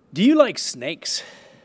Do you like snakes?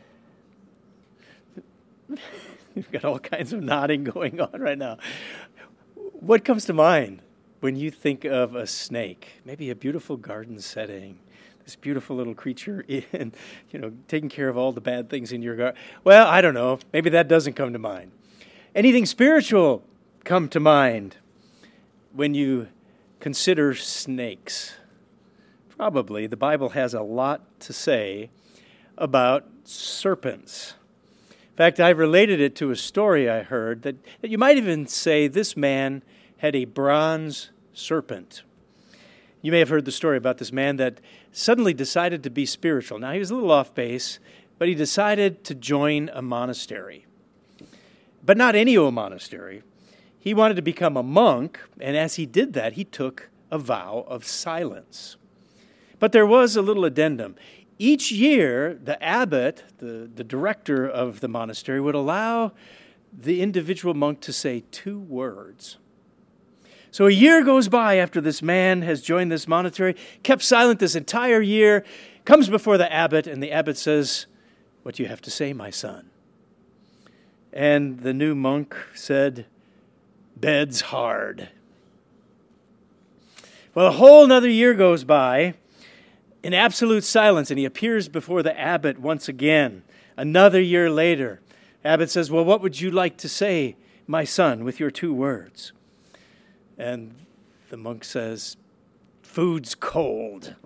You've got all kinds of nodding going on right now. What comes to mind when you think of a snake? Maybe a beautiful garden setting, this beautiful little creature taking care of all the bad things in your garden. Well, I don't know. Maybe that doesn't come to mind. Anything spiritual come to mind when you consider snakes? Probably. The Bible has a lot to say about serpents. In fact, I've related it to a story I heard that you might even say this man had a bronze serpent. You may have heard the story about this man that suddenly decided to be spiritual. Now, he was a little off base, but he decided to join a monastery. But not any old monastery. He wanted to become a monk, and as he did that, he took a vow of silence. But there was a little addendum. Each year, the abbot, the director of the monastery, would allow the individual monk to say 2 words. So a year goes by after this man has joined this monastery, kept silent this entire year, comes before the abbot, and the abbot says, "What do you have to say, my son?" And the new monk said, "Bed's hard." Well, a whole another year goes by in absolute silence, and he appears before the abbot once again. Another year later, abbot says, "Well, what would you like to say, my son, with your 2 words?" And the monk says, "Food's cold."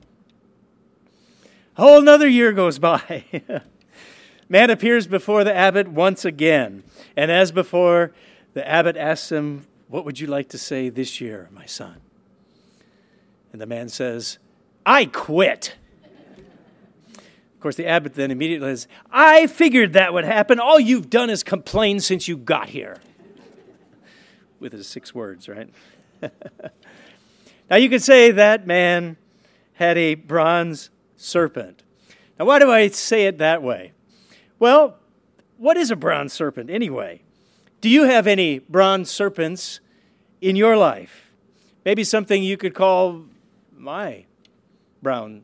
A whole another year goes by. Man appears before the abbot once again. And as before, the abbot asks him, "What would you like to say this year, my son?" And the man says, "I quit." Of course, the abbot then immediately says, "I figured that would happen. All you've done is complain since you got here." With his 6 words, right? Now you could say that man had a bronze serpent. Now why do I say it that way? Well, what is a bronze serpent anyway? Do you have any bronze serpents in your life? Maybe something you could call my bronze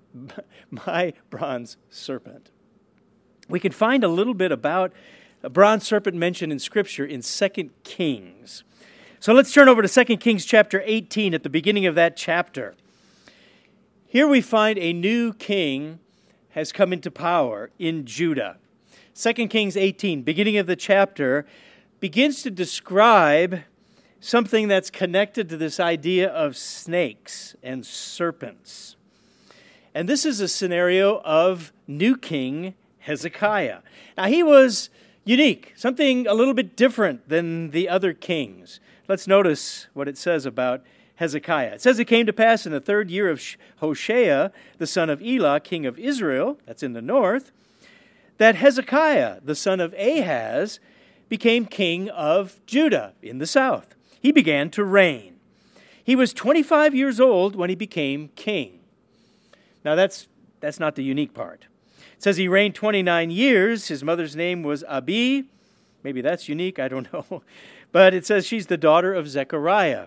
serpent. We can find a little bit about a bronze serpent mentioned in Scripture in 2 Kings. So let's turn over to 2 Kings chapter 18 at the beginning of that chapter. Here we find a new king has come into power in Judah. 2 Kings 18, beginning of the chapter, begins to describe something that's connected to this idea of snakes and serpents. And this is a scenario of new king Hezekiah. Now, he was unique, something a little bit different than the other kings. Let's notice what it says about Hezekiah. It says, "It came to pass in the 3rd year of Hoshea, the son of Elah, king of Israel," that's in the north, "that Hezekiah, the son of Ahaz, became king of Judah in the south. He began to reign. He was 25 years old when he became king." Now that's not the unique part. It says he reigned 29 years. His mother's name was Abi. Maybe that's unique, I don't know. But it says she's the daughter of Zechariah.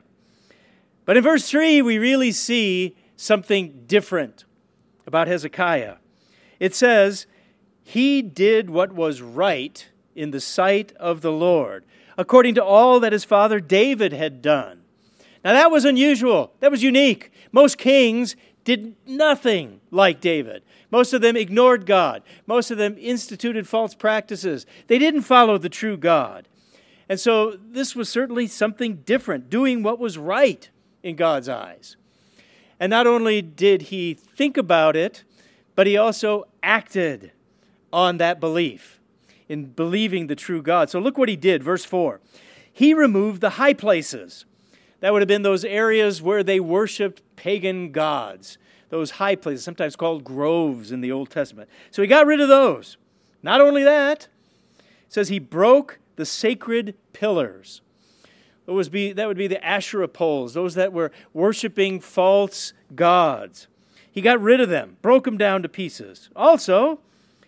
But in verse 3, we really see something different about Hezekiah. It says, "He did what was right in the sight of the Lord, according to all that his father David had done." Now that was unusual. That was unique. Most kings did nothing like David. Most of them ignored God. Most of them instituted false practices. They didn't follow the true God. And so this was certainly something different, doing what was right in God's eyes. And not only did he think about it, but he also acted on that belief, in believing the true God. So look what he did, verse 4. He removed the high places. That would have been those areas where they worshiped pagan gods, those high places, sometimes called groves in the Old Testament. So he got rid of those. Not only that, it says he broke the sacred pillars. That would be the Asherah poles, those that were worshiping false gods. He got rid of them, broke them down to pieces. Also,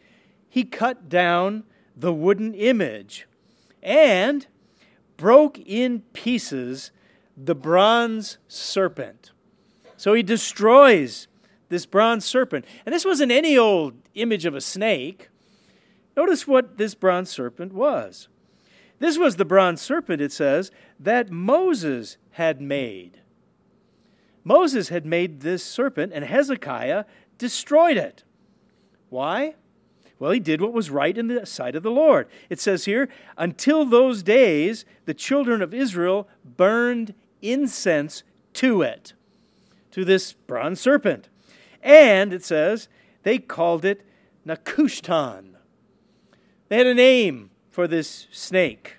he cut down the wooden image and broke in pieces the bronze serpent. So he destroys this bronze serpent. And this wasn't any old image of a snake. Notice what this bronze serpent was. This was the bronze serpent, it says, that Moses had made. Moses had made this serpent, and Hezekiah destroyed it. Why? Well, he did what was right in the sight of the Lord. It says here, until those days, the children of Israel burned incense to it, to this bronze serpent. And, it says, they called it Nehushtan. They had a name for this snake.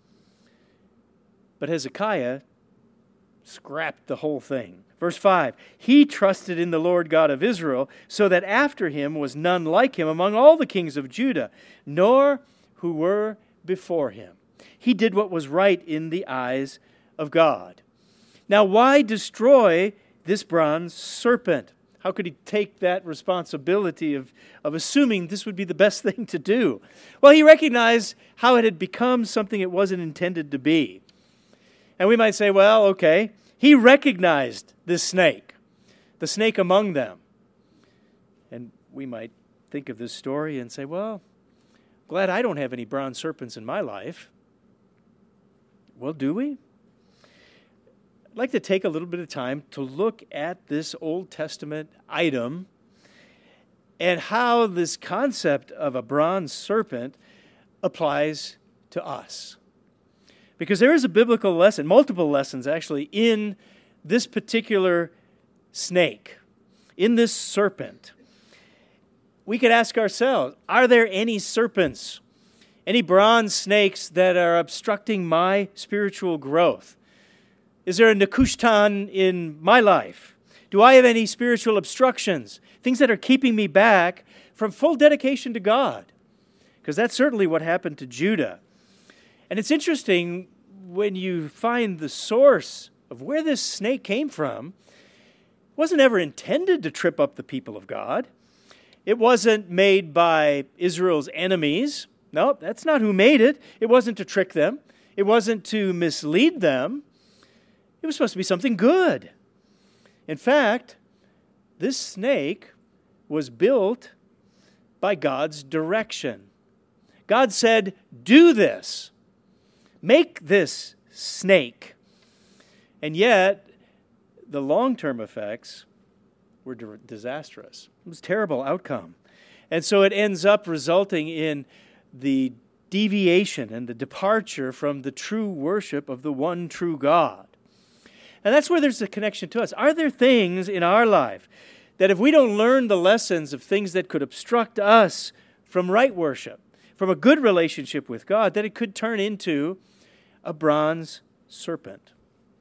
But Hezekiah scrapped the whole thing. Verse 5, he trusted in the Lord God of Israel, so that after him was none like him among all the kings of Judah, nor who were before him. He did what was right in the eyes of God. Now, why destroy this bronze serpent? How could he take that responsibility of assuming this would be the best thing to do? Well, he recognized how it had become something it wasn't intended to be. And we might say, well, okay, he recognized this snake, the snake among them. And we might think of this story and say, well, glad I don't have any bronze serpents in my life. Well, do we? I'd like to take a little bit of time to look at this Old Testament item and how this concept of a bronze serpent applies to us. Because there is a biblical lesson, multiple lessons actually, in this particular snake, in this serpent. We could ask ourselves, are there any serpents, any bronze snakes that are obstructing my spiritual growth? Is there a Nehushtan in my life? Do I have any spiritual obstructions, things that are keeping me back from full dedication to God? Because that's certainly what happened to Judah. And it's interesting when you find the source of where this snake came from. It wasn't ever intended to trip up the people of God. It wasn't made by Israel's enemies. No, that's not who made it. It wasn't to trick them. It wasn't to mislead them. It was supposed to be something good. In fact, this snake was built by God's direction. God said, do this. Make this snake. And yet, the long-term effects were disastrous. It was a terrible outcome. And so it ends up resulting in the deviation and the departure from the true worship of the one true God. And that's where there's a connection to us. Are there things in our life that if we don't learn the lessons of things that could obstruct us from right worship, from a good relationship with God, that it could turn into a bronze serpent?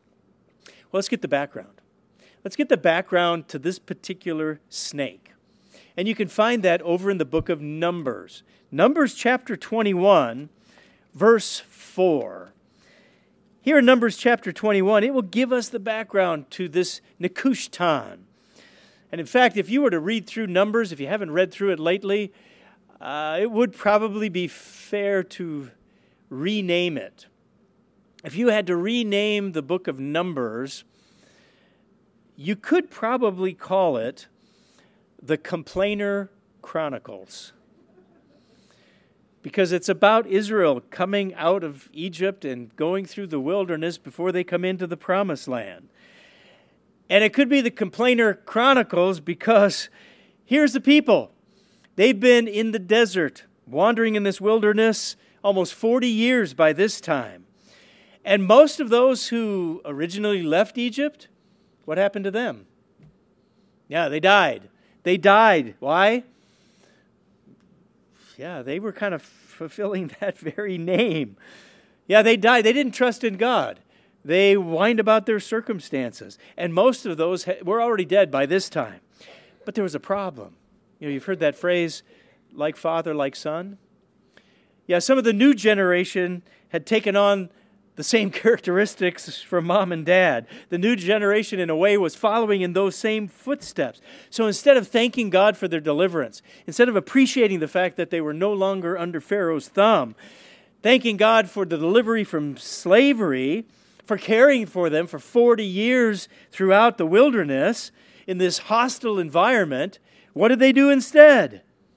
Well, let's get the background. Let's get the background to this particular snake. And you can find that over in the book of Numbers. Numbers chapter 21, verse 4. Here in Numbers chapter 21, it will give us the background to this Nehushtan. And in fact, if you were to read through Numbers, if you haven't read through it lately, it would probably be fair to rename it. If you had to rename the book of Numbers, you could probably call it the Complainer Chronicles. Because it's about Israel coming out of Egypt and going through the wilderness before they come into the Promised Land. And it could be the Complainer Chronicles because here's the people. They've been in the desert, wandering in this wilderness almost 40 years by this time. And most of those who originally left Egypt, what happened to them? Yeah, they died. They died. Why? Yeah, they were kind of fulfilling that very name. Yeah, they died. They didn't trust in God. They whined about their circumstances. And most of those were already dead by this time. But there was a problem. You know, you've heard that phrase, like father, like son. Yeah, some of the new generation had taken on the same characteristics from mom and dad. The new generation, in a way, was following in those same footsteps. So instead of thanking God for their deliverance, instead of appreciating the fact that they were no longer under Pharaoh's thumb, thanking God for the delivery from slavery, for caring for them for 40 years throughout the wilderness, in this hostile environment, what did they do instead?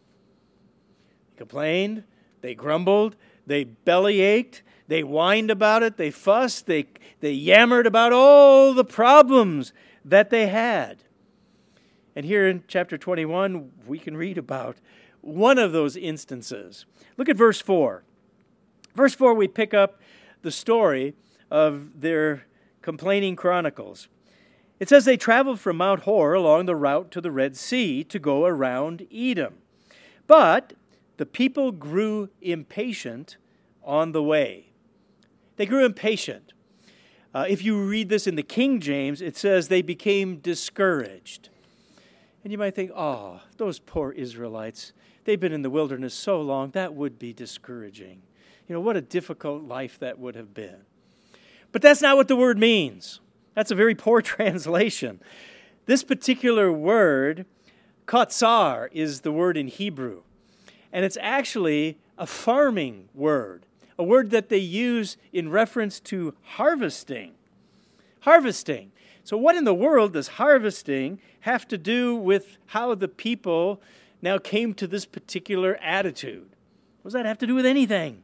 They complained, they grumbled, they bellyached, they whined about it, they fussed, they yammered about all the problems that they had. And here in chapter 21, we can read about one of those instances. Look at verse 4. Verse 4, we pick up the story of their complaining chronicles. It says they traveled from Mount Hor along the route to the Red Sea to go around Edom. But the people grew impatient on the way. They grew impatient. If you read this in the King James, it says they became discouraged. And you might think, oh, those poor Israelites, they've been in the wilderness so long, that would be discouraging. You know, what a difficult life that would have been. But that's not what the word means. That's a very poor translation. This particular word, katsar, is the word in Hebrew. And it's actually a farming word, a word that they use in reference to harvesting. Harvesting. So what in the world does harvesting have to do with how the people now came to this particular attitude? What does that have to do with anything?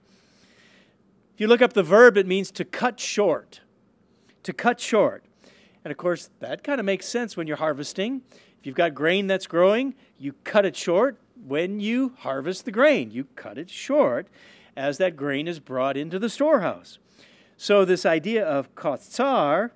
If you look up the verb, it means to cut short. To cut short. And of course, that kind of makes sense when you're harvesting. If you've got grain that's growing, you cut it short when you harvest the grain. You cut it short as that grain is brought into the storehouse. So this idea of katsar,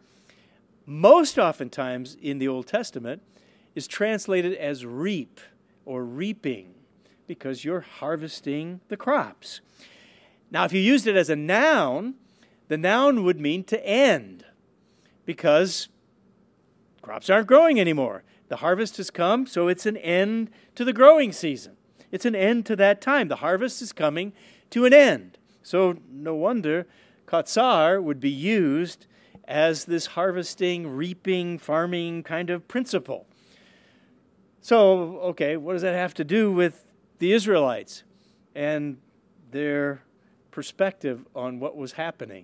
most oftentimes in the Old Testament, is translated as reap or reaping because you're harvesting the crops. Now, if you used it as a noun, the noun would mean to end because crops aren't growing anymore. The harvest has come, so it's an end to the growing season. It's an end to that time. The harvest is coming to an end. So no wonder katsar would be used as this harvesting, reaping, farming kind of principle. So, okay, what does that have to do with the Israelites and their perspective on what was happening?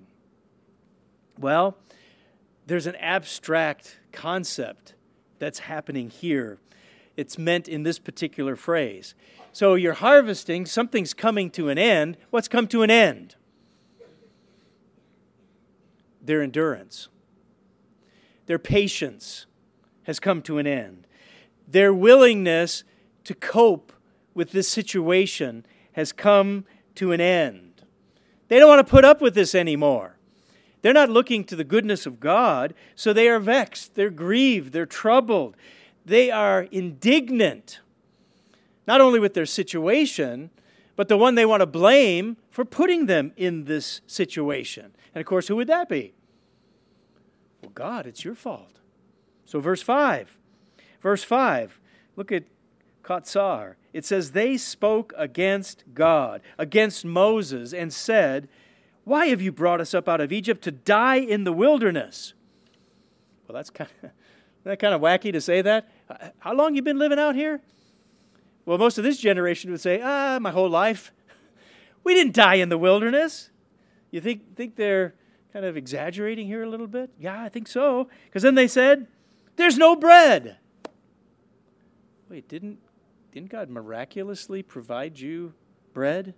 Well, there's an abstract concept that's happening here. It's meant in this particular phrase. So you're harvesting, something's coming to an end. What's come to an end? Their endurance. Their patience has come to an end. Their willingness to cope with this situation has come to an end. They don't want to put up with this anymore. They're not looking to the goodness of God, so they are vexed, they're grieved, they're troubled. They are indignant, not only with their situation, but the one they want to blame for putting them in this situation. And of course, who would that be? Well, God, it's your fault. So verse 5, look at katsar. It says, they spoke against God, against Moses, and said, why have you brought us up out of Egypt to die in the wilderness? Well, that's kind of wacky to say that. How long you been living out here? Well, most of this generation would say, my whole life. We didn't die in the wilderness. You think they're kind of exaggerating here a little bit? Yeah, I think so. Because then they said, there's no bread. Wait, didn't God miraculously provide you bread?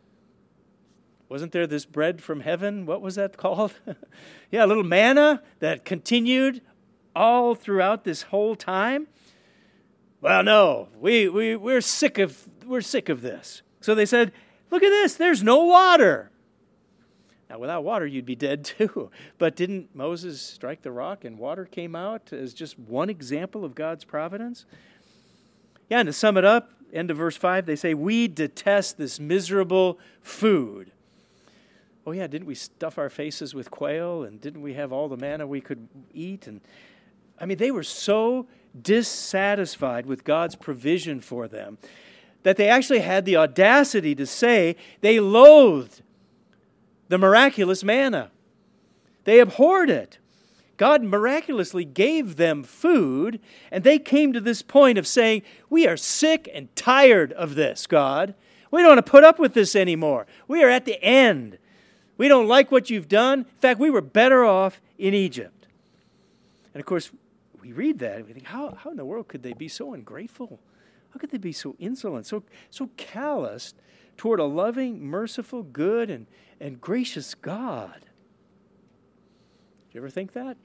Wasn't there this bread from heaven? What was that called? Yeah, a little manna that continued all throughout this whole time. Well, no, we're sick of this. So they said, look at this, there's no water. Now, without water, you'd be dead too. But didn't Moses strike the rock and water came out as just one example of God's providence? Yeah, and to sum it up, end of verse 5, they say, we detest this miserable food. Oh yeah, didn't we stuff our faces with quail? And didn't we have all the manna we could eat? And I mean, they were so dissatisfied with God's provision for them that they actually had the audacity to say they loathed the miraculous manna. They abhorred it. God miraculously gave them food, and they came to this point of saying, we are sick and tired of this, God. We don't want to put up with this anymore. We are at the end. We don't like what you've done. In fact, we were better off in Egypt. And of course, we read that and we think, how in the world could they be so ungrateful? How could they be so insolent, so calloused toward a loving, merciful, good, and gracious God? Did you ever think that?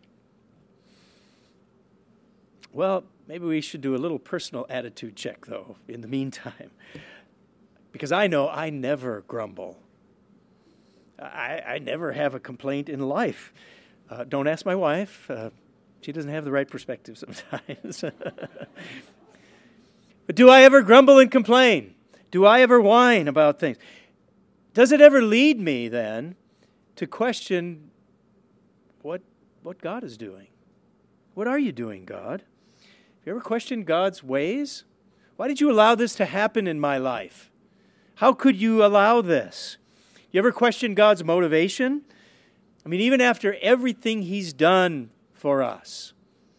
Well, maybe we should do a little personal attitude check, though, in the meantime. Because I know I never grumble. I never have a complaint in life. Don't ask my wife. She doesn't have the right perspective sometimes. But do I ever grumble and complain? Do I ever whine about things? Does it ever lead me, then, to question what God is doing? What are you doing, God? Have you ever questioned God's ways? Why did you allow this to happen in my life? How could you allow this? You ever question God's motivation? I mean, even after everything He's done for us.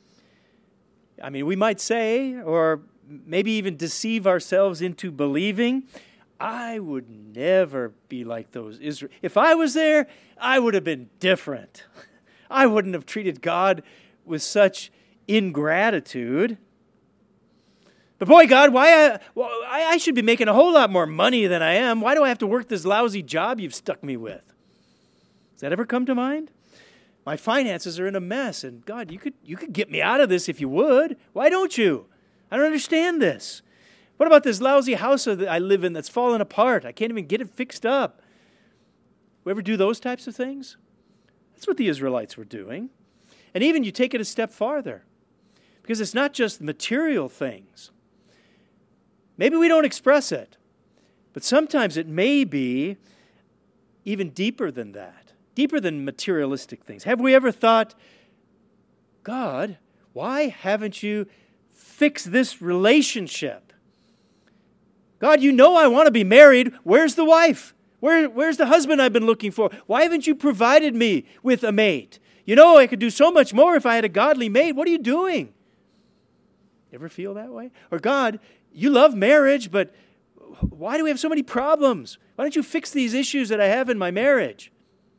I mean, we might say, or maybe even deceive ourselves into believing, I would never be like those Israel. If I was there, I would have been different. I wouldn't have treated God with such ingratitude. But boy, God, I should be making a whole lot more money than I am. Why do I have to work this lousy job you've stuck me with? Does that ever come to mind? My finances are in a mess, and God, you could get me out of this if you would. Why don't you? I don't understand this. What about this lousy house that I live in that's fallen apart? I can't even get it fixed up. We ever do those types of things? That's what the Israelites were doing. And even you take it a step farther, because it's not just material things. Maybe we don't express it, but sometimes it may be even deeper than that, deeper than materialistic things. Have we ever thought, God, why haven't you fixed this relationship? God, you know I want to be married. Where's the wife? Where's the husband I've been looking for? Why haven't you provided me with a mate? You know I could do so much more if I had a godly mate. What are you doing? Ever feel that way? Or God, you love marriage, but why do we have so many problems? Why don't you fix these issues that I have in my marriage?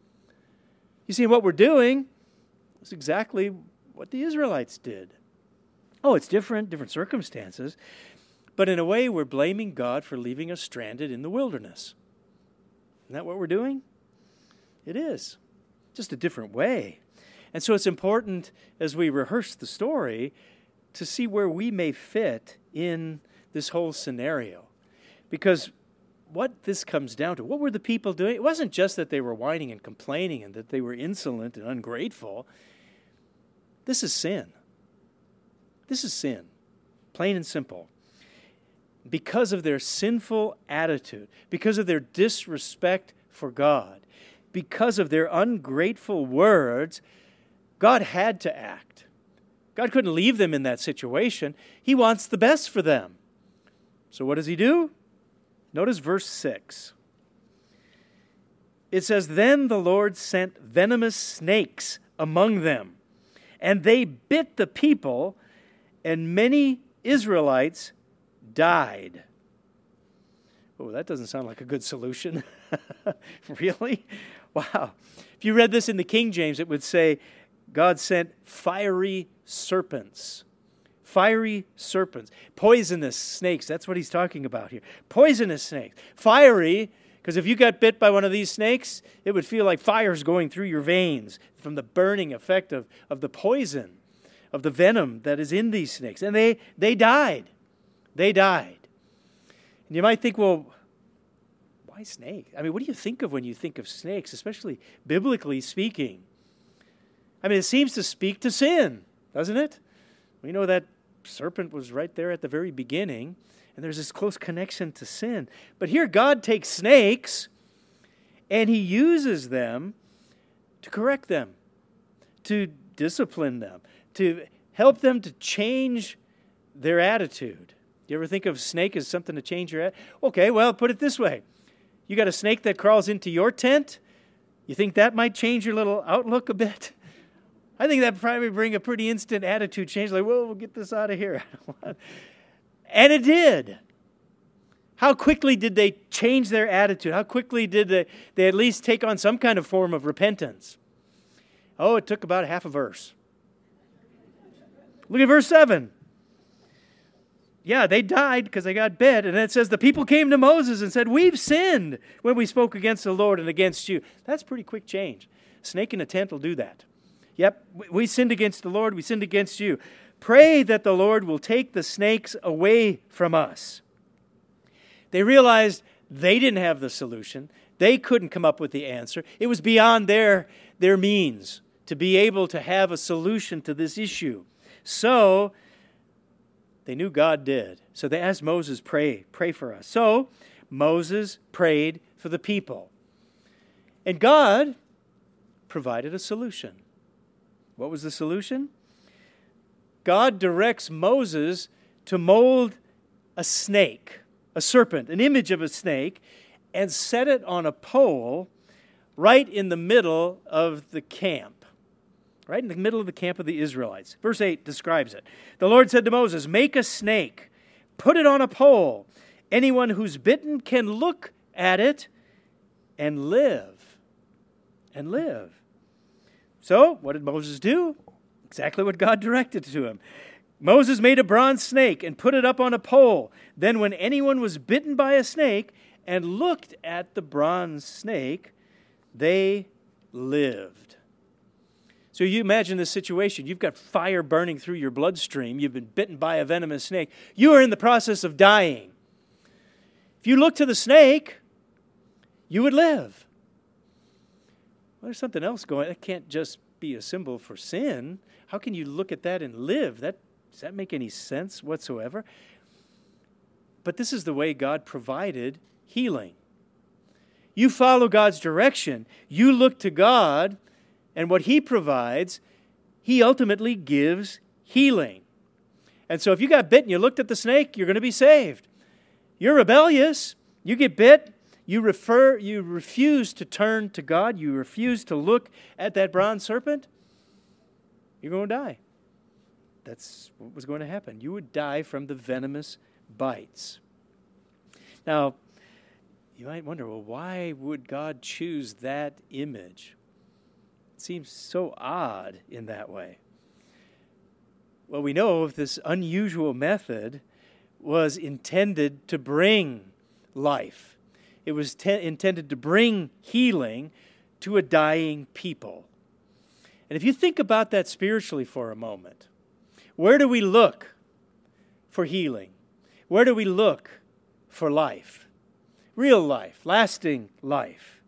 You see, what we're doing is exactly what the Israelites did. Oh, it's different circumstances, but in a way we're blaming God for leaving us stranded in the wilderness. Isn't that what we're doing? It is, just a different way. And so it's important as we rehearse the story to see where we may fit in this whole scenario. Because what this comes down to, what were the people doing? It wasn't just that they were whining and complaining and that they were insolent and ungrateful. This is sin. This is sin, plain and simple. Because of their sinful attitude, because of their disrespect for God, because of their ungrateful words, God had to act. God couldn't leave them in that situation. He wants the best for them. So what does He do? Notice verse 6. It says, "Then the Lord sent venomous snakes among them, and they bit the people, and many Israelites died." Oh, that doesn't sound like a good solution. Really? Wow. If you read this in the King James, it would say, God sent fiery serpents. Fiery serpents. Poisonous snakes. That's what he's talking about here. Poisonous snakes. Fiery, because if you got bit by one of these snakes, it would feel like fire's going through your veins from the burning effect of the poison, of the venom that is in these snakes. And they died. They died. And you might think, well, why snake? I mean, what do you think of when you think of snakes, especially biblically speaking? I mean, it seems to speak to sin, doesn't it? We know that serpent was right there at the very beginning, and there's this close connection to sin. But here God takes snakes, and He uses them to correct them, to discipline them, to help them to change their attitude. You ever think of snake as something to change your attitude? Okay, well, put it this way. You got a snake that crawls into your tent? You think that might change your little outlook a bit? I think that would probably bring a pretty instant attitude change, like, well, we'll get this out of here. And it did. How quickly did they change their attitude? How quickly did they at least take on some kind of form of repentance? Oh, it took about half a verse. Look at verse 7. Yeah, they died because they got bit. And then it says, the people came to Moses and said, we've sinned when we spoke against the Lord and against you. That's pretty quick change. A snake in a tent will do that. Yep, we sinned against the Lord, we sinned against you. Pray that the Lord will take the snakes away from us. They realized they didn't have the solution. They couldn't come up with the answer. It was beyond their means to be able to have a solution to this issue. So they knew God did. So they asked Moses, pray for us. So Moses prayed for the people. And God provided a solution. What was the solution? God directs Moses to mold a snake, a serpent, an image of a snake, and set it on a pole right in the middle of the camp. Right in the middle of the camp of the Israelites. Verse 8 describes it. The Lord said to Moses, make a snake, put it on a pole. Anyone who's bitten can look at it and live. And live. So, what did Moses do? Exactly what God directed to him. Moses made a bronze snake and put it up on a pole. Then when anyone was bitten by a snake and looked at the bronze snake, they lived. So you imagine this situation. You've got fire burning through your bloodstream. You've been bitten by a venomous snake. You are in the process of dying. If you look to the snake, you would live. Well, there's something else going on. That can't just be a symbol for sin. How can you look at that and live? Does that make any sense whatsoever? But this is the way God provided healing. You follow God's direction. You look to God, and what He provides, He ultimately gives healing. And so if you got bitten, you looked at the snake, you're going to be saved. You're rebellious. You get bit. You refuse to turn to God. You refuse to look at that bronze serpent. You're going to die. That's what was going to happen. You would die from the venomous bites. Now, you might wonder, well, why would God choose that image? It seems so odd in that way. Well, we know this unusual method was intended to bring life. It was intended to bring healing to a dying people. And if you think about that spiritually for a moment, where do we look for healing? Where do we look for life? Real life, lasting life.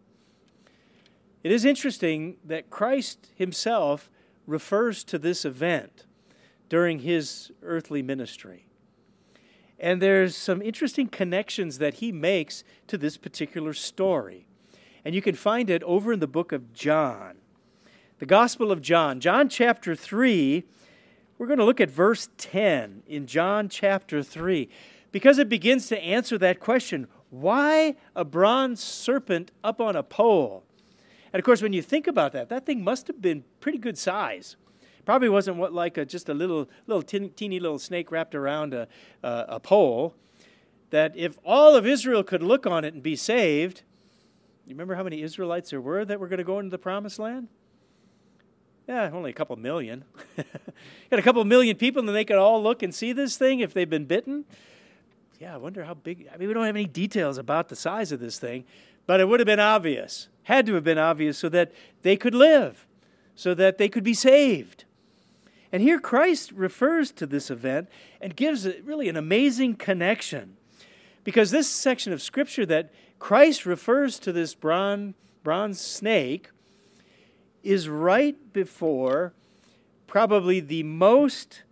It is interesting that Christ Himself refers to this event during His earthly ministry. And there's some interesting connections that He makes to this particular story. And you can find it over in the book of John. The Gospel of John. John chapter 3, we're going to look at verse 10 in John chapter 3. Because it begins to answer that question, why a bronze serpent up on a pole? And of course, when you think about that, that thing must have been pretty good size. Probably wasn't just a little teeny little snake wrapped around a pole. That if all of Israel could look on it and be saved, you remember how many Israelites there were that were going to go into the promised land? Yeah, only a couple million. Got a couple million people, and they could all look and see this thing if they've been bitten. Yeah, I wonder how big. I mean, we don't have any details about the size of this thing, but it would have been obvious, had to have been obvious, so that they could live, so that they could be saved. And here Christ refers to this event and gives it really an amazing connection. Because this section of Scripture that Christ refers to this bronze snake is right before probably the most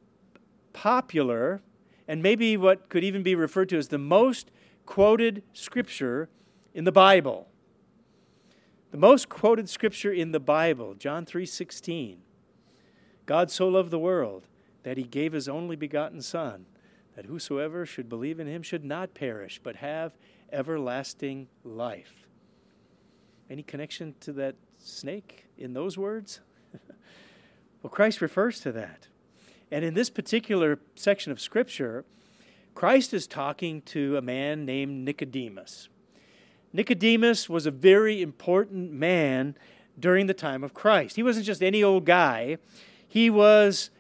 popular, and maybe what could even be referred to as the most quoted Scripture in the Bible. The most quoted Scripture in the Bible, John 3:16. God so loved the world that He gave His only begotten Son, that whosoever should believe in Him should not perish, but have everlasting life. Any connection to that snake in those words? Well, Christ refers to that. And in this particular section of Scripture, Christ is talking to a man named Nicodemus. Nicodemus was a very important man during the time of Christ. He wasn't just any old guy. He was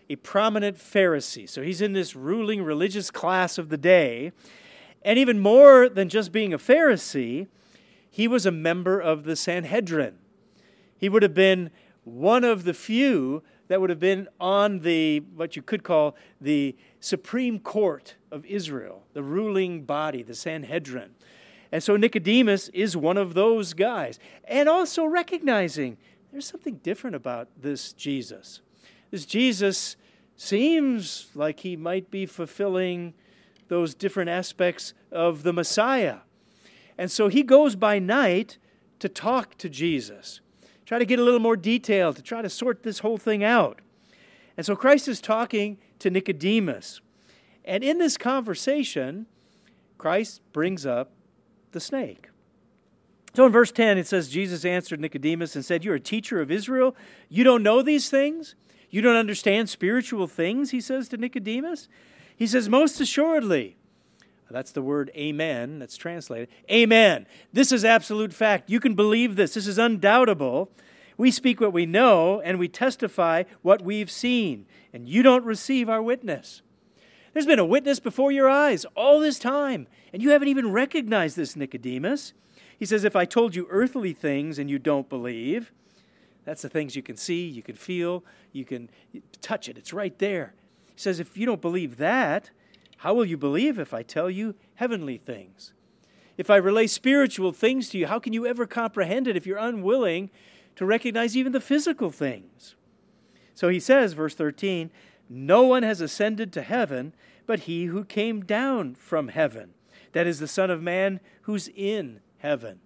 a prominent Pharisee. So he's in this ruling religious class of the day. And even more than just being a Pharisee, he was a member of the Sanhedrin. He would have been one of the few that would have been on the, what you could call, the Supreme Court of Israel, the ruling body, the Sanhedrin. And so Nicodemus is one of those guys. And also recognizing there's something different about this Jesus. This Jesus seems like he might be fulfilling those different aspects of the Messiah. And so he goes by night to talk to Jesus, try to get a little more detail, to try to sort this whole thing out. And so Christ is talking to Nicodemus. And in this conversation, Christ brings up the snake. So in verse 10, it says, Jesus answered Nicodemus and said, "You're a teacher of Israel. You don't know these things? You don't understand spiritual things," he says to Nicodemus. He says, "Most assuredly." That's the word amen that's translated. Amen. This is absolute fact. You can believe this. This is undoubtable. We speak what we know, and we testify what we've seen, and you don't receive our witness. There's been a witness before your eyes all this time, and you haven't even recognized this, Nicodemus. He says, if I told you earthly things and you don't believe, that's the things you can see, you can feel, you can touch it. It's right there. He says, if you don't believe that, how will you believe if I tell you heavenly things? If I relay spiritual things to you, how can you ever comprehend it if you're unwilling to recognize even the physical things? So he says, verse 13, no one has ascended to heaven but he who came down from heaven. That is the Son of Man who's in heaven.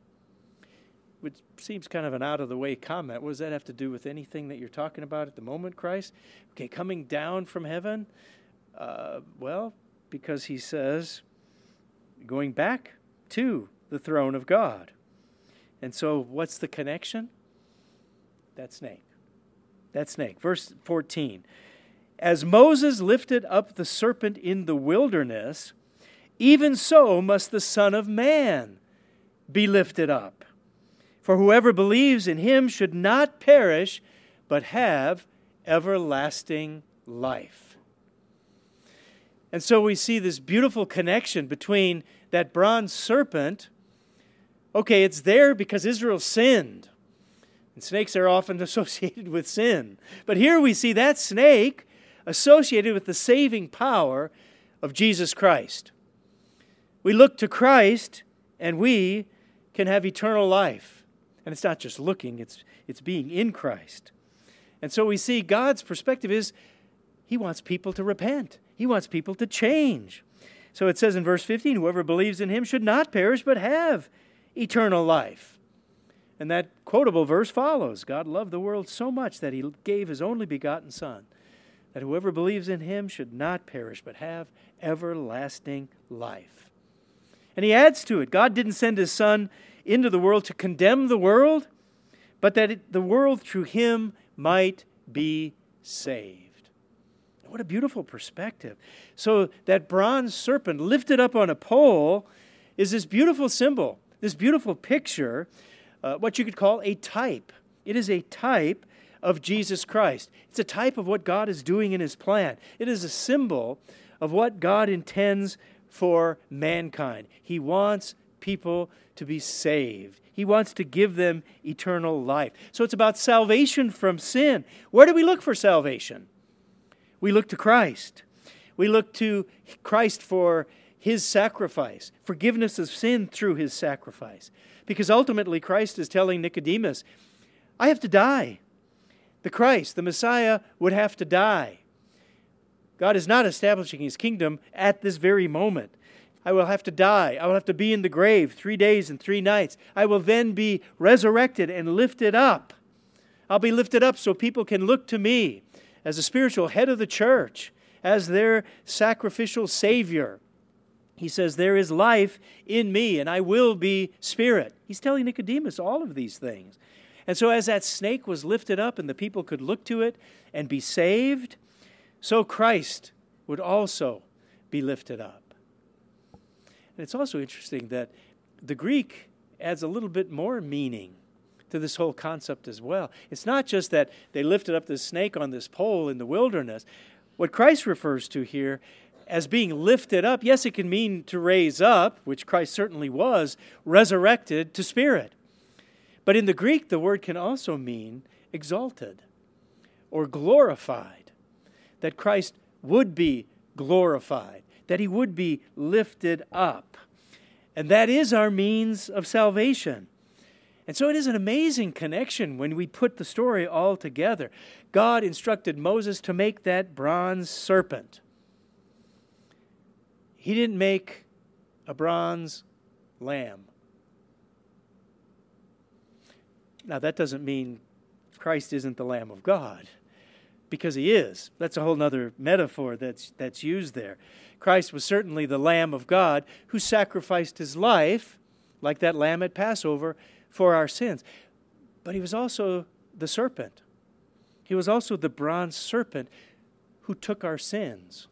Which seems kind of an out-of-the-way comment. What does that have to do with anything that you're talking about at the moment, Christ? Okay, coming down from heaven? Well, because he says, going back to the throne of God. And so what's the connection? That snake. That snake. Verse 14. As Moses lifted up the serpent in the wilderness, even so must the Son of Man be lifted up. For whoever believes in him should not perish, but have everlasting life. And so we see this beautiful connection between that bronze serpent. Okay, it's there because Israel sinned. And snakes are often associated with sin. But here we see that snake associated with the saving power of Jesus Christ. We look to Christ and we can have eternal life. And it's not just looking, it's being in Christ. And so we see God's perspective is he wants people to repent. He wants people to change. So it says in verse 15, whoever believes in him should not perish but have eternal life. And that quotable verse follows. God loved the world so much that he gave his only begotten Son, that whoever believes in him should not perish but have everlasting life. And he adds to it, God didn't send his Son into the world to condemn the world, but that the world through him might be saved. What a beautiful perspective. So that bronze serpent lifted up on a pole is this beautiful symbol, this beautiful picture, what you could call a type. It is a type of Jesus Christ. It's a type of what God is doing in his plan. It is a symbol of what God intends for mankind. He wants people to be saved. He wants to give them eternal life. So it's about salvation from sin. Where do we look for salvation? We look to Christ. We look to Christ for his sacrifice, forgiveness of sin through his sacrifice. Because ultimately Christ is telling Nicodemus, I have to die. The Christ, the Messiah, would have to die. God is not establishing his kingdom at this very moment. I will have to die. I will have to be in the grave 3 days and 3 nights. I will then be resurrected and lifted up. I'll be lifted up so people can look to me as the spiritual head of the church, as their sacrificial Savior. He says, there is life in me, and I will be spirit. He's telling Nicodemus all of these things. And so as that snake was lifted up and the people could look to it and be saved, so Christ would also be lifted up. And it's also interesting that the Greek adds a little bit more meaning to this whole concept as well. It's not just that they lifted up this snake on this pole in the wilderness. What Christ refers to here as being lifted up, yes, it can mean to raise up, which Christ certainly was, resurrected to spirit. But in the Greek, the word can also mean exalted or glorified, that Christ would be glorified, that he would be lifted up. And that is our means of salvation. And so it is an amazing connection when we put the story all together. God instructed Moses to make that bronze serpent. He didn't make a bronze lamb. Now, that doesn't mean Christ isn't the Lamb of God, because he is. That's a whole other metaphor that's used there. Christ was certainly the Lamb of God who sacrificed his life, like that lamb at Passover, for our sins. But he was also the serpent. He was also the bronze serpent who took our sins.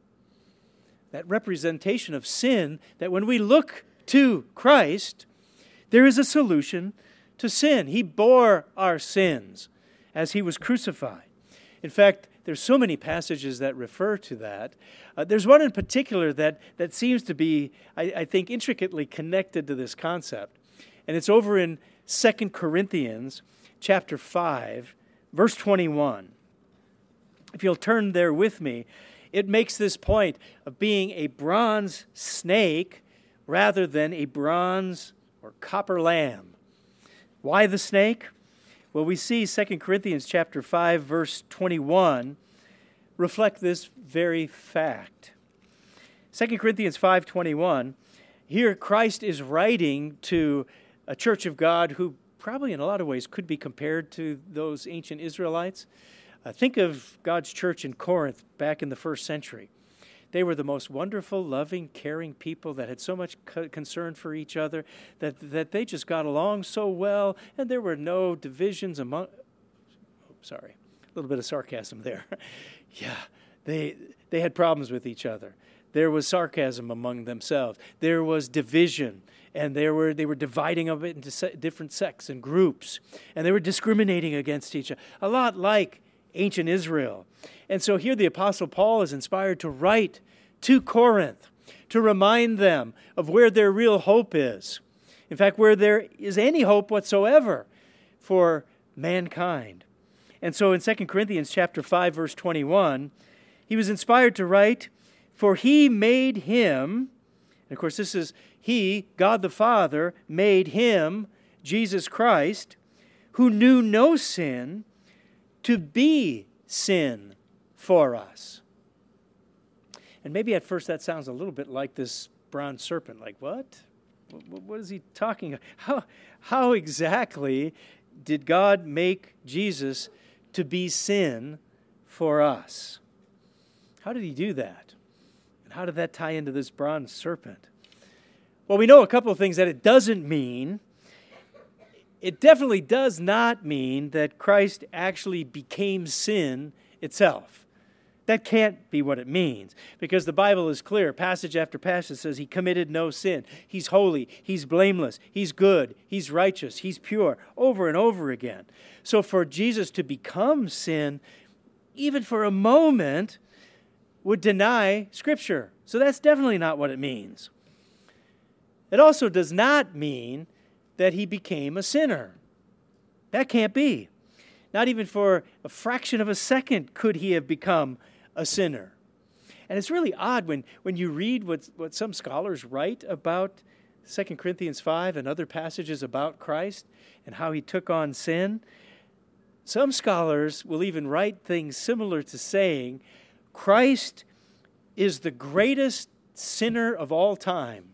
That representation of sin, that when we look to Christ, there is a solution to sin. He bore our sins as he was crucified. In fact, there's so many passages that refer to that. There's one in particular that seems to be, I think, intricately connected to this concept. And it's over in 2 Corinthians chapter 5, verse 21. If you'll turn there with me, it makes this point of being a bronze snake rather than a bronze or copper lamb. Why the snake? Well, we see 2 Corinthians chapter 5, verse 21 reflect this very fact. 2 Corinthians 5:21, here Christ is writing to a church of God who probably in a lot of ways could be compared to those ancient Israelites. Think of God's church in Corinth back in the first century. They were the most wonderful, loving, caring people that had so much concern for each other that they just got along so well, and there were no divisions among... Sorry, a little bit of sarcasm there. Yeah, they had problems with each other. There was sarcasm among themselves. There was division, and they were dividing of it into different sects and groups, and they were discriminating against each other, a lot like ancient Israel. And so here the Apostle Paul is inspired to write to Corinth to remind them of where their real hope is. In fact, where there is any hope whatsoever for mankind. And so in 2 Corinthians chapter 5, verse 21, he was inspired to write, "For he made him," and of course this is he, God the Father, made him, Jesus Christ, who knew no sin, to be sin for us. And maybe at first that sounds a little bit like this bronze serpent. Like, what? What is he talking about? How exactly did God make Jesus to be sin for us? How did he do that? And how did that tie into this bronze serpent? Well, we know a couple of things that it doesn't mean. It definitely does not mean that Christ actually became sin itself. That can't be what it means, because the Bible is clear. Passage after passage says he committed no sin. He's holy. He's blameless. He's good. He's righteous. He's pure, over and over again. So for Jesus to become sin, even for a moment, would deny Scripture. So that's definitely not what it means. It also does not mean that he became a sinner. That can't be. Not even for a fraction of a second could he have become a sinner. And it's really odd when you read what some scholars write about 2 Corinthians 5 and other passages about Christ and how he took on sin. Some scholars will even write things similar to saying, Christ is the greatest sinner of all time.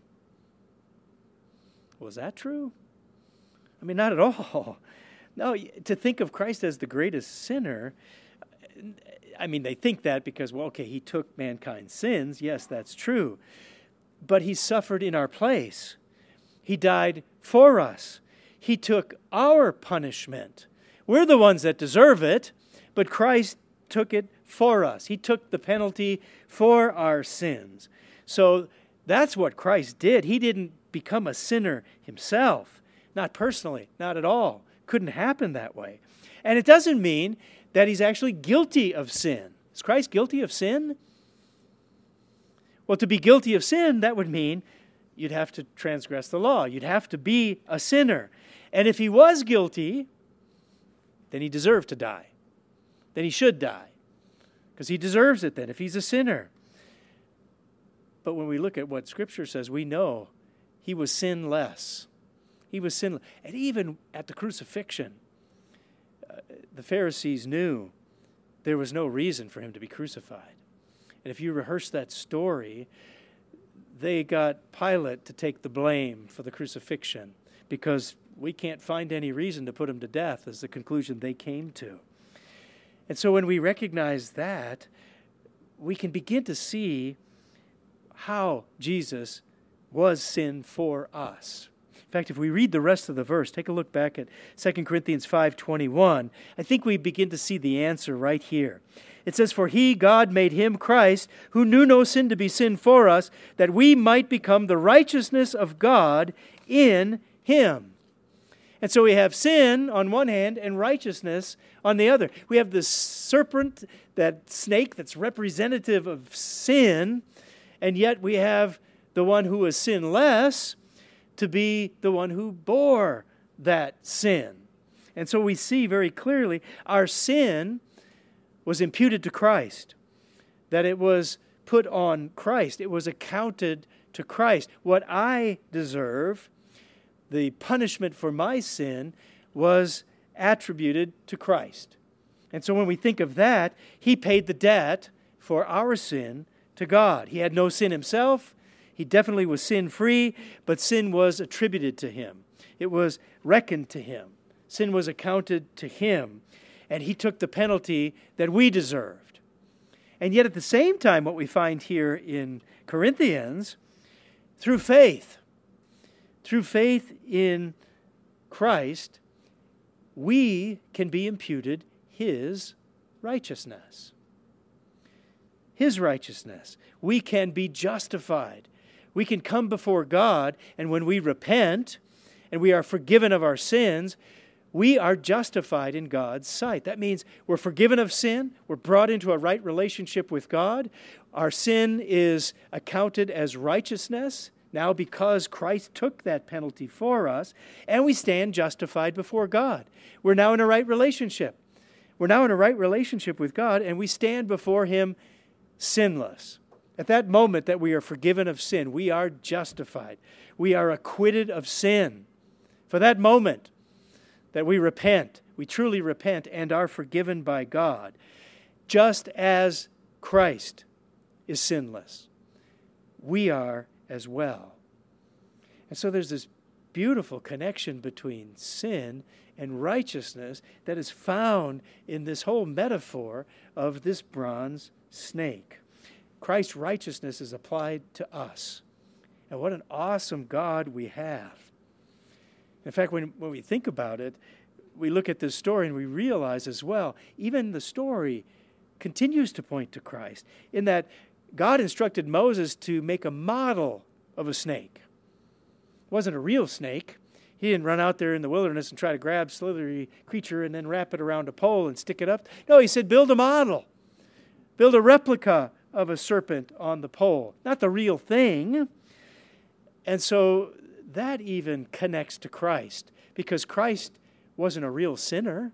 Was that true? I mean, not at all. No, to think of Christ as the greatest sinner, I mean, they think that because, well, okay, he took mankind's sins. Yes, that's true. But he suffered in our place. He died for us. He took our punishment. We're the ones that deserve it, but Christ took it for us. He took the penalty for our sins. So that's what Christ did. He didn't become a sinner himself. Not personally, not at all. Couldn't happen that way. And it doesn't mean that he's actually guilty of sin. Is Christ guilty of sin? Well, to be guilty of sin, that would mean you'd have to transgress the law. You'd have to be a sinner. And if he was guilty, then he deserved to die. Then he should die. Because he deserves it then, if he's a sinner. But when we look at what Scripture says, we know he was sinless. He was sinless. And even at the crucifixion, the Pharisees knew there was no reason for him to be crucified. And if you rehearse that story, they got Pilate to take the blame for the crucifixion because we can't find any reason to put him to death, is the conclusion they came to. And so when we recognize that, we can begin to see how Jesus was sin for us. In fact, if we read the rest of the verse, take a look back at 2 Corinthians 5:21, I think we begin to see the answer right here. It says, "For he, God, made him, Christ, who knew no sin, to be sin for us, that we might become the righteousness of God in him." And so we have sin on one hand and righteousness on the other. We have the serpent, that snake that's representative of sin, and yet we have the one who is sinless to be the one who bore that sin. And so we see very clearly our sin was imputed to Christ, that it was put on Christ. It was accounted to Christ. What I deserve, the punishment for my sin, was attributed to Christ. And so when we think of that, he paid the debt for our sin to God. He had no sin himself. He definitely was sin-free, but sin was attributed to him. It was reckoned to him. Sin was accounted to him, and he took the penalty that we deserved. And yet at the same time, what we find here in Corinthians, through faith in Christ, we can be imputed his righteousness. His righteousness. We can be justified. We can come before God, and when we repent and we are forgiven of our sins, we are justified in God's sight. That means we're forgiven of sin. We're brought into a right relationship with God. Our sin is accounted as righteousness now because Christ took that penalty for us, and we stand justified before God. We're now in a right relationship. We're now in a right relationship with God, and we stand before him sinless. At that moment that we are forgiven of sin, we are justified. We are acquitted of sin. For that moment that we repent, we truly repent and are forgiven by God, just as Christ is sinless, we are as well. And so there's this beautiful connection between sin and righteousness that is found in this whole metaphor of this bronze snake. Christ's righteousness is applied to us. And what an awesome God we have. In fact, when we think about it, we look at this story and we realize as well, even the story continues to point to Christ, in that God instructed Moses to make a model of a snake. It wasn't a real snake. He didn't run out there in the wilderness and try to grab a slithery creature and then wrap it around a pole and stick it up. No, he said, build a model. Build a replica of a serpent on the pole, not the real thing. And so that even connects to Christ, because Christ wasn't a real sinner.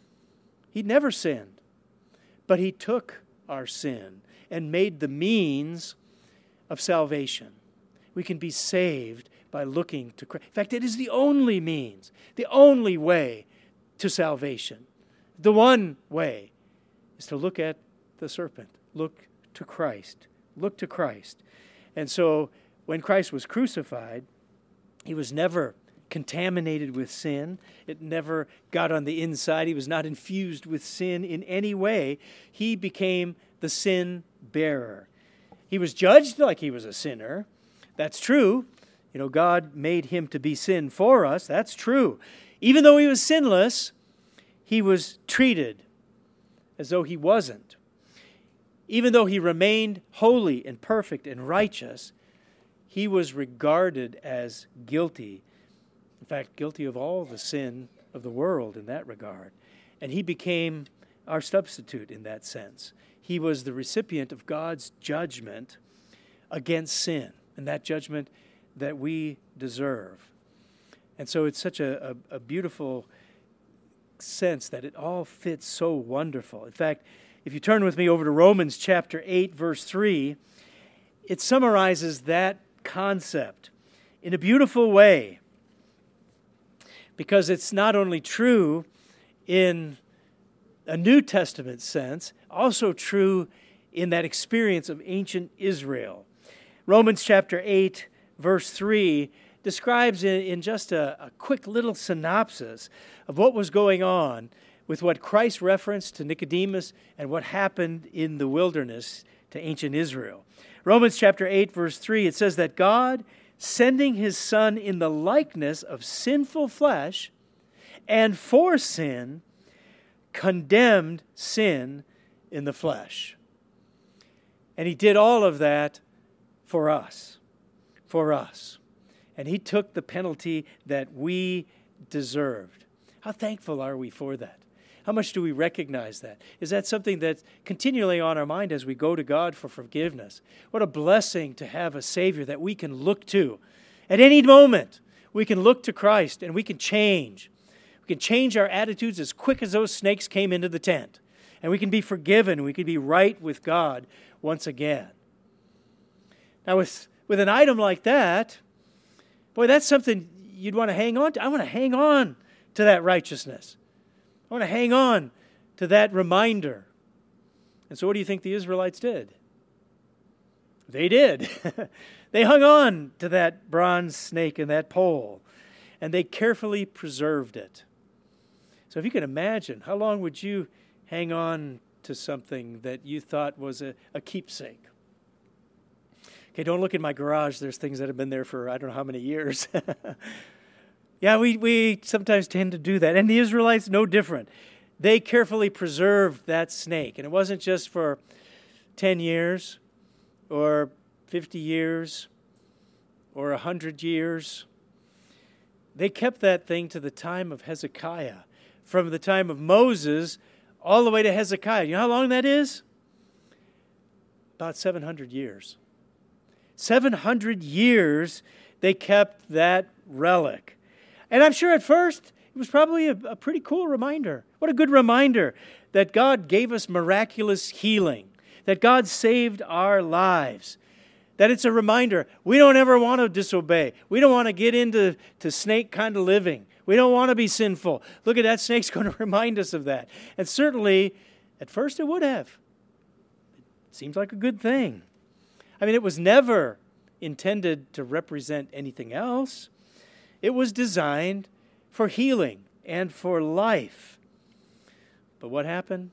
He never sinned, but he took our sin and made the means of salvation. We can be saved by looking to Christ. In fact, it is the only means, the only way to salvation. The one way is to look at the serpent, look to Christ. Look to Christ. And so when Christ was crucified, he was never contaminated with sin. It never got on the inside. He was not infused with sin in any way. He became the sin bearer. He was judged like he was a sinner. That's true. You know, God made him to be sin for us. That's true. Even though he was sinless, he was treated as though he wasn't. Even though he remained holy and perfect and righteous, he was regarded as guilty. In fact, guilty of all the sin of the world in that regard. And he became our substitute in that sense. he was the recipient of God's judgment against sin, and that judgment that we deserve. And so it's such a beautiful sense that it all fits so wonderful. In fact, if you turn with me over to Romans chapter 8, verse 3, it summarizes that concept in a beautiful way, because it's not only true in a New Testament sense, also true in that experience of ancient Israel. Romans chapter 8, verse 3 describes in just a quick little synopsis of what was going on with what Christ referenced to Nicodemus and what happened in the wilderness to ancient Israel. Romans chapter 8, verse 3, it says that God, sending his Son in the likeness of sinful flesh, and for sin, condemned sin in the flesh. And he did all of that for us. And he took the penalty that we deserved. How thankful are we for that? How much do we recognize that? Is that something that's continually on our mind as we go to God for forgiveness? What a blessing to have a Savior that we can look to. At any moment, we can look to Christ and we can change. We can change our attitudes as quick as those snakes came into the tent. And we can be forgiven. We can be right with God once again. Now, with an item like that, boy, that's something you'd want to hang on to. I want to hang on to that righteousness. I want to hang on to that reminder. And so what do you think the Israelites did? They did. They hung on to that bronze snake and that pole, and they carefully preserved it. So if you can imagine, how long would you hang on to something that you thought was a keepsake? Okay, don't look in my garage. There's things that have been there for I don't know how many years. Yeah, we sometimes tend to do that. And the Israelites, no different. They carefully preserved that snake. And it wasn't just for 10 years or 50 years or 100 years. They kept that thing to the time of Hezekiah. From the time of Moses all the way to Hezekiah. You know how long that is? About 700 years. 700 years they kept that relic. And I'm sure at first it was probably a pretty cool reminder. What a good reminder that God gave us miraculous healing, that God saved our lives, that it's a reminder we don't ever want to disobey. We don't want to get into snake kind of living. We don't want to be sinful. Look at that, snake's going to remind us of that. And certainly, at first it would have. It seems like a good thing. I mean, it was never intended to represent anything else. It was designed for healing and for life. But what happened?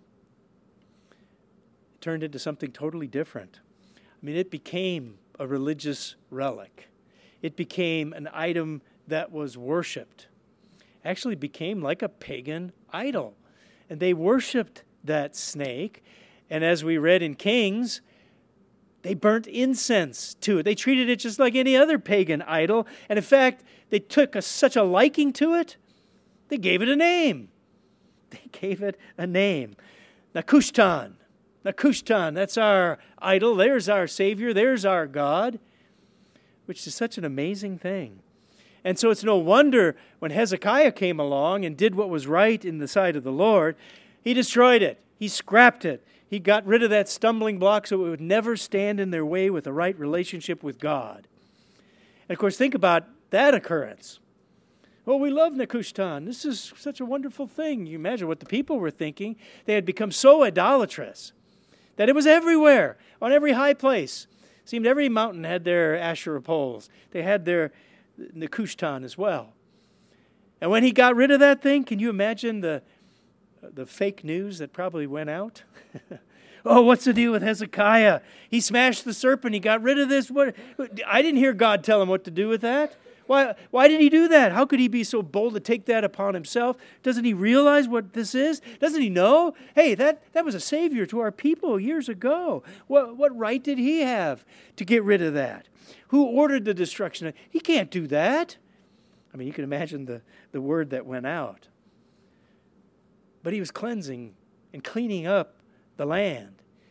It turned into something totally different. I mean, it became a religious relic. It became an item that was worshipped. Actually became like a pagan idol. And they worshipped that snake. And as we read in Kings, they burnt incense to it. They treated it just like any other pagan idol. And in fact, they took such a liking to it, they gave it a name. They gave it a name. Nehushtan. Nehushtan, that's our idol. There's our Savior. There's our God, which is such an amazing thing. And so it's no wonder when Hezekiah came along and did what was right in the sight of the Lord, he destroyed it. He scrapped it. He got rid of that stumbling block so it would never stand in their way with a right relationship with God. And of course, think about that occurrence. Well, we love Nehushtan. This is such a wonderful thing. You imagine what the people were thinking. They had become so idolatrous that it was everywhere, on every high place. It seemed every mountain had their Asherah poles. They had their Nehushtan as well. And when he got rid of that thing, can you imagine the fake news that probably went out? Oh, what's the deal with Hezekiah? He smashed the serpent. He got rid of this. I didn't hear God tell him what to do with that. Why did he do that? How could he be so bold to take that upon himself? Doesn't he realize what this is? Doesn't he know? Hey, that was a savior to our people years ago. What right did he have to get rid of that? Who ordered the destruction? He can't do that. I mean, you can imagine the word that went out. But he was cleansing and cleaning up the land.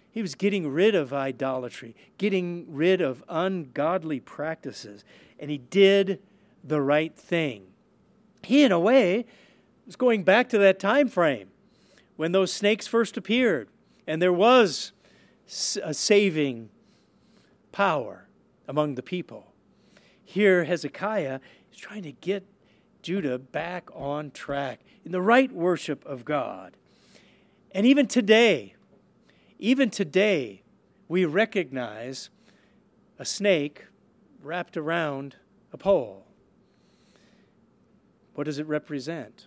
He was getting rid of idolatry, getting rid of ungodly practices, and he did the right thing. He, in a way, was going back to that time frame when those snakes first appeared, and there was a saving power among the people. Here, Hezekiah is trying to get Judah back on track in the right worship of God. And even today, we recognize a snake wrapped around a pole. What does it represent?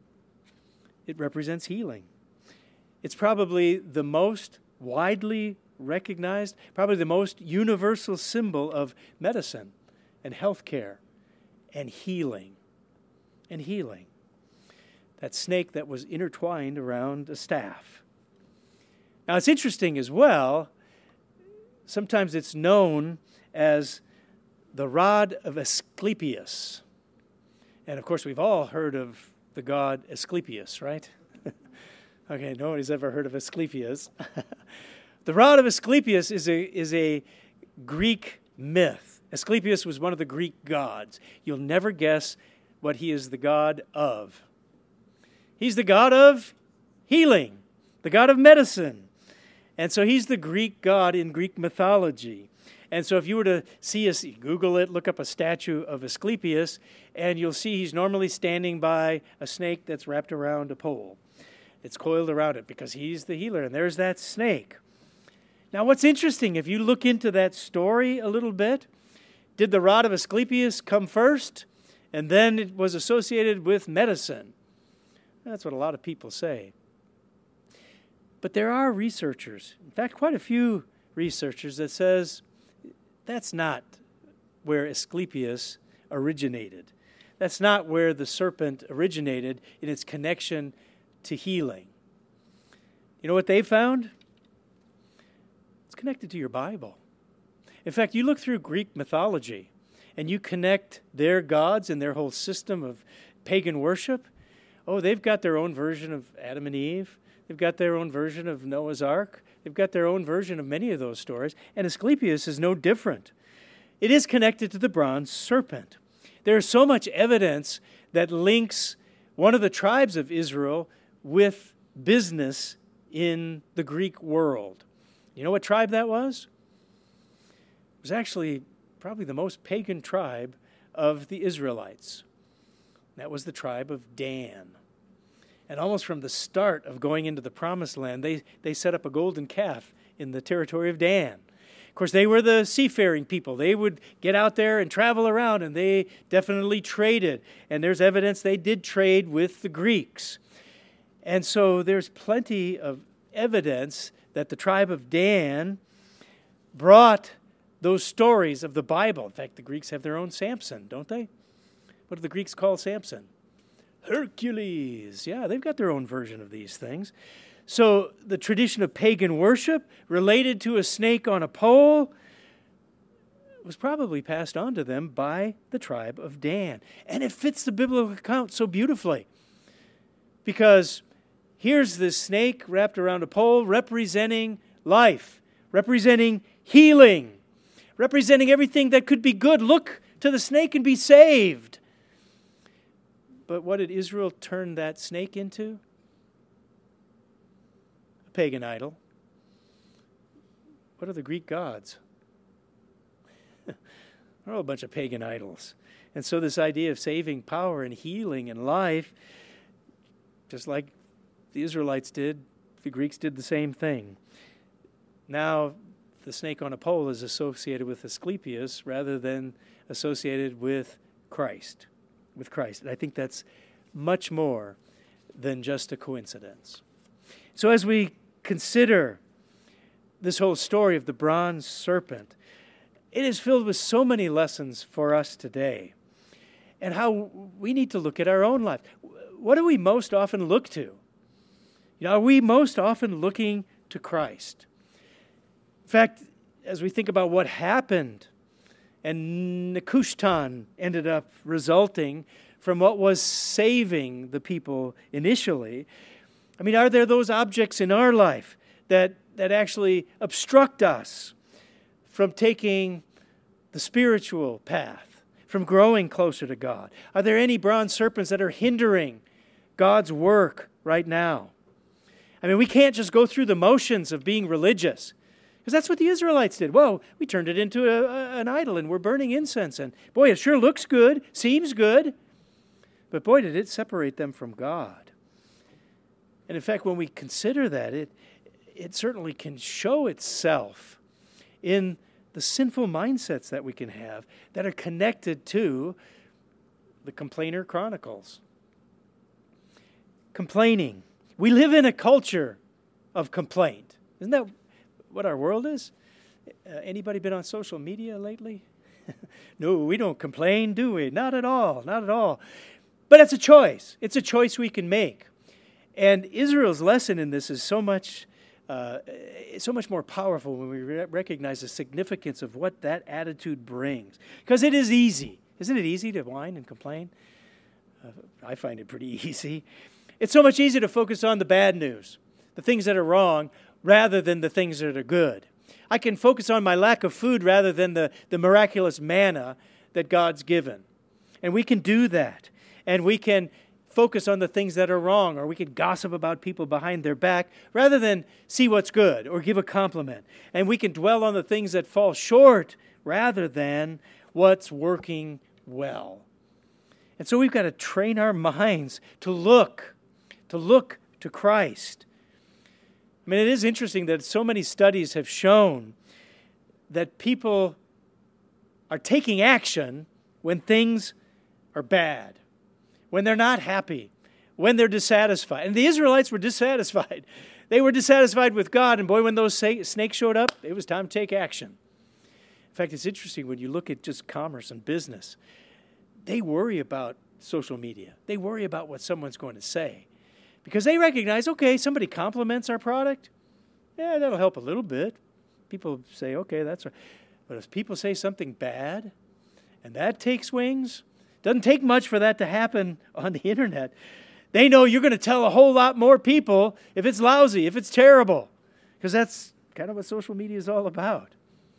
It represents healing. It's probably the most widely recognized, probably the most universal symbol of medicine and healthcare and healing. And healing. That snake that was intertwined around a staff. Now it's interesting as well, sometimes it's known as the rod of Asclepius. And of course we've all heard of the god Asclepius, right? Okay, nobody's ever heard of Asclepius. The rod of Asclepius is a Greek myth. Asclepius was one of the Greek gods. You'll never guess what he is the god of. He's the god of healing, the god of medicine. And so he's the Greek god in Greek mythology. And so if you were to Google it, look up a statue of Asclepius, and you'll see he's normally standing by a snake that's wrapped around a pole. It's coiled around it because he's the healer, and there's that snake. Now what's interesting, if you look into that story a little bit, did the rod of Asclepius come first, and then it was associated with medicine? That's what a lot of people say. But there are researchers, in fact, quite a few researchers that says that's not where Asclepius originated. That's not where the serpent originated in its connection to healing. You know what they found? It's connected to your Bible. In fact, you look through Greek mythology and you connect their gods and their whole system of pagan worship. Oh, they've got their own version of Adam and Eve. They've got their own version of Noah's Ark. They've got their own version of many of those stories. And Asclepius is no different. It is connected to the bronze serpent. There is so much evidence that links one of the tribes of Israel with business in the Greek world. You know what tribe that was? It was actually probably the most pagan tribe of the Israelites. That was the tribe of Dan. And almost from the start of going into the Promised Land, they set up a golden calf in the territory of Dan. Of course, they were the seafaring people. They would get out there and travel around, and they definitely traded. And there's evidence they did trade with the Greeks. And so there's plenty of evidence that the tribe of Dan brought those stories of the Bible. In fact, the Greeks have their own Samson, don't they? What do the Greeks call Samson? Hercules. Yeah, they've got their own version of these things. So the tradition of pagan worship related to a snake on a pole was probably passed on to them by the tribe of Dan. And it fits the biblical account so beautifully. Because here's this snake wrapped around a pole representing life, representing healing, representing everything that could be good. Look to the snake and be saved. But what did Israel turn that snake into? A pagan idol. What are the Greek gods? They're all a bunch of pagan idols. And so this idea of saving power and healing and life, just like the Israelites did, the Greeks did the same thing. Now, the snake on a pole is associated with Asclepius rather than associated with Christ. And I think that's much more than just a coincidence. So as we consider this whole story of the bronze serpent, it is filled with so many lessons for us today and how we need to look at our own life. What do we most often look to? Are we most often looking to Christ? In fact, as we think about what happened, and Nehushtan ended up resulting from what was saving the people initially. Are there those objects in our life that that actually obstruct us from taking the spiritual path, from growing closer to God? Are there any bronze serpents that are hindering God's work right now? I mean, we can't just go through the motions of being religious, because that's what the Israelites did. Well, we turned it into an idol, and we're burning incense, and boy, it sure looks good, seems good, but boy, did it separate them from God. And in fact, when we consider that, it certainly can show itself in the sinful mindsets that we can have that are connected to the Complainer Chronicles. Complaining. We live in a culture of complaint. Isn't that what our world is? Anybody been on social media lately? No, we don't complain, do we? Not at all, not at all. But it's a choice. It's a choice we can make. And Israel's lesson in this is so much more powerful when we recognize the significance of what that attitude brings. Because it is easy. Isn't it easy to whine and complain? I find it pretty easy. It's so much easier to focus on the bad news, the things that are wrong, rather than the things that are good. I can focus on my lack of food rather than the miraculous manna that God's given. And we can do that. And we can focus on the things that are wrong, or we can gossip about people behind their back rather than see what's good or give a compliment. And we can dwell on the things that fall short rather than what's working well. And so we've got to train our minds to look to Christ. I mean, it is interesting that so many studies have shown that people are taking action when things are bad, when they're not happy, when they're dissatisfied. And the Israelites were dissatisfied. They were dissatisfied with God, and boy, when those snakes showed up, it was time to take action. In fact, it's interesting when you look at just commerce and business. They worry about social media. They worry about what someone's going to say. Because they recognize, okay, somebody compliments our product, yeah, that'll help a little bit. People say, okay, that's right. But if people say something bad, and that takes wings, doesn't take much for that to happen on the internet. They know you're going to tell a whole lot more people if it's lousy, if it's terrible, because that's kind of what social media is all about.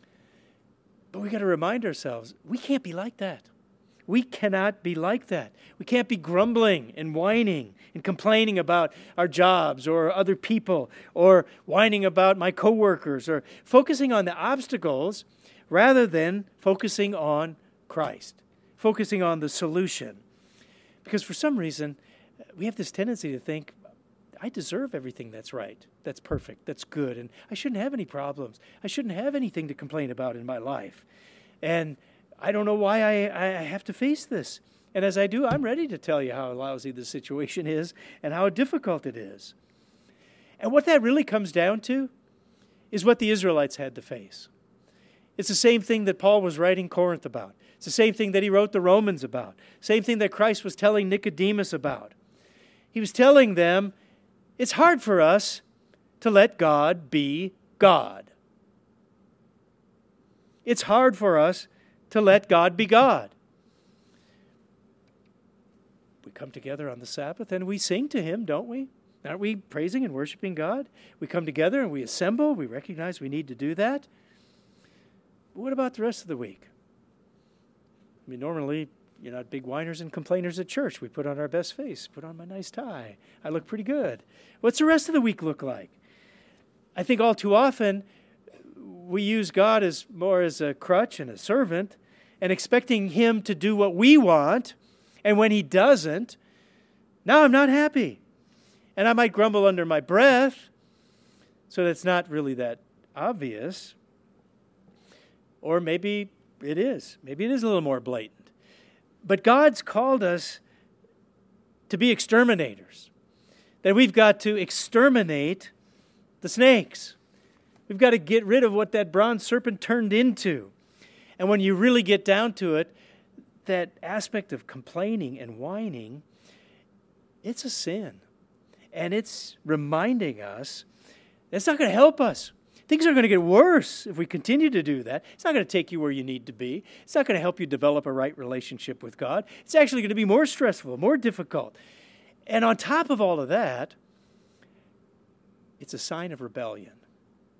But we got to remind ourselves, we can't be like that. We cannot be like that. We can't be grumbling and whining and complaining about our jobs or other people, or whining about my coworkers, or focusing on the obstacles rather than focusing on Christ, focusing on the solution. Because for some reason, we have this tendency to think, I deserve everything that's right, that's perfect, that's good, and I shouldn't have any problems. I shouldn't have anything to complain about in my life. And I don't know why I have to face this. And as I do, I'm ready to tell you how lousy the situation is and how difficult it is. And what that really comes down to is what the Israelites had to face. It's the same thing that Paul was writing Corinth about. It's the same thing that he wrote the Romans about. Same thing that Christ was telling Nicodemus about. He was telling them, it's hard for us to let God be God. It's hard for us to let God be God. We come together on the Sabbath and we sing to Him, don't we? Aren't we praising and worshiping God? We come together and we assemble. We recognize we need to do that. But what about the rest of the week? I mean, normally, you're not big whiners and complainers at church. We put on our best face, put on my nice tie. I look pretty good. What's the rest of the week look like? I think all too often, we use God as more as a crutch and a servant, and expecting Him to do what we want, and when He doesn't, now I'm not happy. And I might grumble under my breath, so that's not really that obvious. Or maybe it is. Maybe it is a little more blatant. But God's called us to be exterminators. That we've got to exterminate the snakes. We've got to get rid of what that bronze serpent turned into. And when you really get down to it, that aspect of complaining and whining, it's a sin. And it's reminding us it's not going to help us. Things are going to get worse if we continue to do that. It's not going to take you where you need to be. It's not going to help you develop a right relationship with God. It's actually going to be more stressful, more difficult. And on top of all of that, it's a sign of rebellion.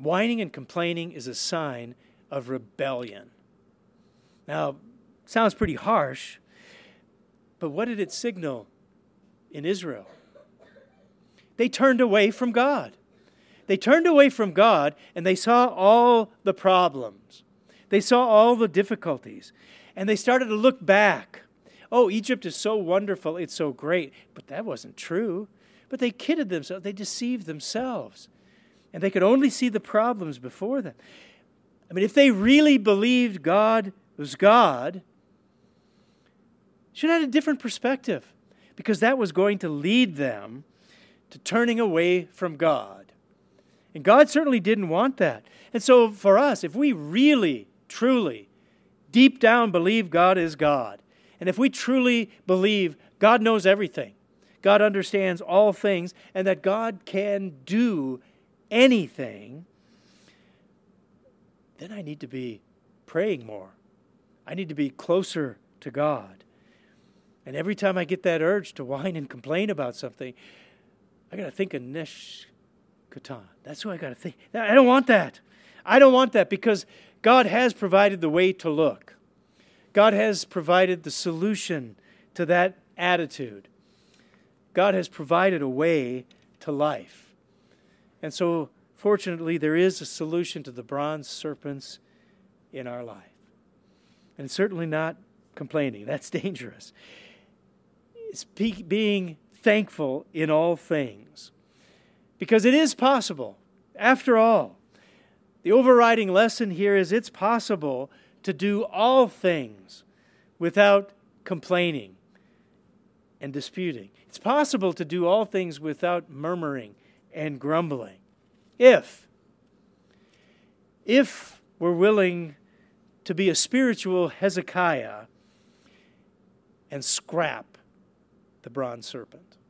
Whining and complaining is a sign of rebellion. Now, sounds pretty harsh, but what did it signal in Israel? They turned away from God. They turned away from God, and they saw all the problems. They saw all the difficulties, and they started to look back. Oh, Egypt is so wonderful, it's so great. But that wasn't true. But they kidded themselves. They deceived themselves. And they could only see the problems before them. I mean, if they really believed God was God, should have had a different perspective, because that was going to lead them to turning away from God. And God certainly didn't want that. And so for us, if we really, truly, deep down believe God is God, and if we truly believe God knows everything, God understands all things, and that God can do anything, then I need to be praying more. I need to be closer to God. And every time I get that urge to whine and complain about something, I got to think of Nesh Katan. That's who I got to think. I don't want that. I don't want that, because God has provided the way to look. God has provided the solution to that attitude. God has provided a way to life. And so, fortunately, there is a solution to the bronze serpents in our life. And it's certainly not complaining. That's dangerous. It's being thankful in all things. Because it is possible. After all, the overriding lesson here is it's possible to do all things without complaining and disputing. It's possible to do all things without murmuring and grumbling. If we're willing to be a spiritual Hezekiah and scrap the bronze serpent.